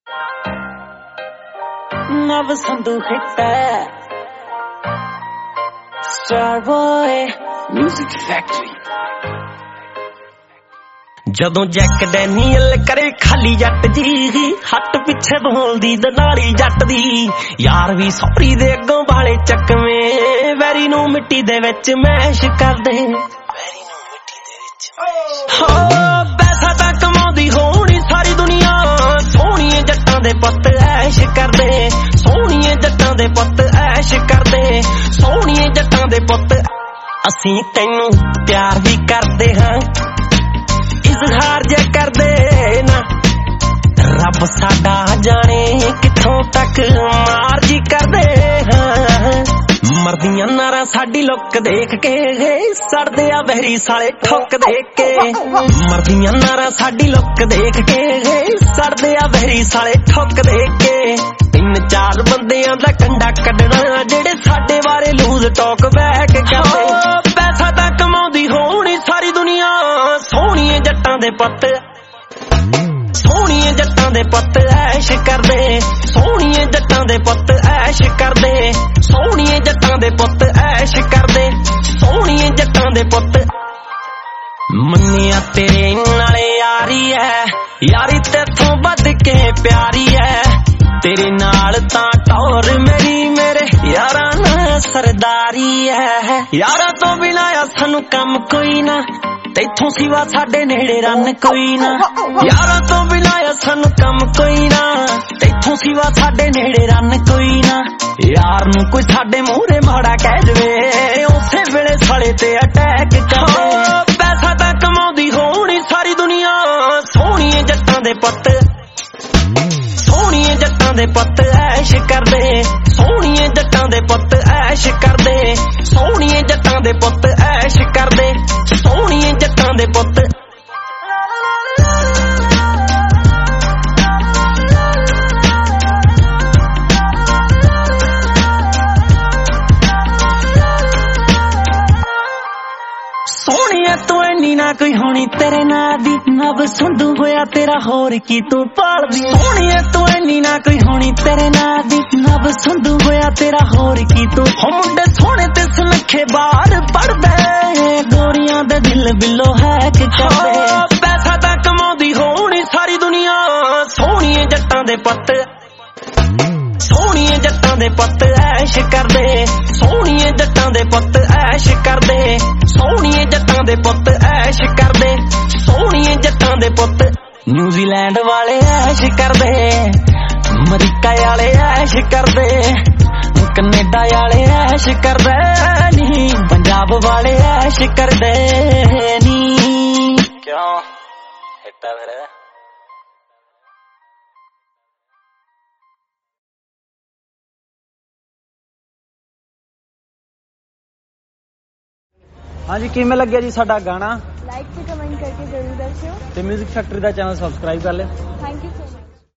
नव संधू हिट है star boy music factory. ਜਦੋਂ ਜੈਕ ਡੈਨੀਅਲ ਕਰੇ ਖਾਲੀ ਜੱਟ ਜੀ ਹੱਟ ਪਿੱਛੇ ਬੋਲਦੀ ਦਨਾਲੀ ਜੱਟ ਦੀ ਯਾਰ ਵੀ ਸੌਰੀ ਦੇ ਅੱਗੋਂ ਵਾਲੇ ਚੱਕਵੇਂ ਵੈਰੀ ਨੂੰ ਮਿੱਟੀ ਦੇ ਵਿੱਚ ਮੈਸ਼ ਕਰਦੇ ਵੈਰੀ ਨੂੰ ਮਿੱਟੀ ਦੇ ਵਿੱਚ ਹਾਂ ਪੈਸਾ ਤਾਂ ਕਮਾਉਂਦੀ ਹੋਣੀ ਸਾਰੀ ਦੁਨੀਆ ਸੋਹਣੀਏ ਜੱਟਾਂ ਦੇ ਪੁੱਤ ਐਸ਼ ਕਰਦੇ ਸੋਹਣੀਏ ਜੱਟਾਂ ਦੇ ਪੁੱਤ ਐਸ਼ ਕਰਦੇ ਸੋਹਣੀਏ ਜੱਟਾਂ ਦੇ ਪੁੱਤ ਅਸੀਂ ਤੈਨੂੰ ਪਿਆਰ ਵੀ ਕਰਦੇ ਹਾਂ इजहार जे कर दे ना रब साडा जाने किथों तक मार जी कर दे हाँ मरदियां नारा साडी लुक देख के सड़दे आ बहरी साले ठोक देख के मरदियां नारा साडी लुक देख के सड़दे आ बहरी साले ठोक देख के तीन चार बंदियां दा कंडा कड्डना जेड़े साडे बारे लूज टॉक बैक करदे पैसा तां कमाउंदी होणी सारी दुनिया सोहणीए जट्टां दे पुत्त सोहणीए जट्टां दे पुत्त ऐश करदे सोहणीए जट्टां दे पुत्त ऐश करदे सोहणीए जट्टां दे पुत्त ऐश करदे सोहणीए जट्टां दे पुत्त मन्निया तेरे नाले यारी है यारी तेथों बद के प्यारी है तेरे नाल तां टौर मेरी मेरे यारां नाल सरदारी है यारां तो बिना सानू कम कोई ना तैथों सिवा साडे नेड़े रन कोई ना यारां तो बिना सानू कम कोई ना तैथों सिवा साडे नेड़े रन कोई ना यार नू कोई साडे मूहरे माड़ा कह जवे उसे वेले साले ते अटैक करे पैसा तां कमाउंदी होणी सारी दुनिया सोहणीए जट्टां दे पुत्त सोहणीए जट्टां दे पुत्त ऐश करदे सोहणीए जट्टां दे पुत्त ऐश करदे सोहणीए जट्टां दे पुत्त ऐश करदे सोहणीए जट्टां दे पुत्त सोहणीए तू इन्नी ना कोई होनी तेरे ना दी नव संधू होया तेरा होर की तू पालदी सोहणीए तू इन्नी ना कोई होनी तेरे ना दी नव संधू होया तेरा होर की तू हो मुंडे सोहणे ते सुनखे बाहर पढ़दे गोरियां दे दिल बिलो है कि करदे पैसा तां कमाउंदी होनी सारी दुनिया सोहणीए जट्टां दे पुत्त सोहणीए जट्टां दे पुत्त ऐश करदे सोहणीए जट्टां दे पुत्त ऐश करदे सोहणीए जट्टां दे पुत्त ऐश करदे सोहणीए जट्टां दे पुत्त न्यूजीलैंड वाले ऐश करदे अमरीका वाले ऐश करदे कनेडा वाले ऐश करदे नी पंजाब वाले ऐश करदे नी क्यों हिट्टा फिर हाँ जी किवें लग्या जी साडा गाना लाइक ते कमेंट करके जरूर दस्सिओ ते म्यूजिक फैक्ट्री दा चैनल सबसक्राइब कर ले। Thank you so much.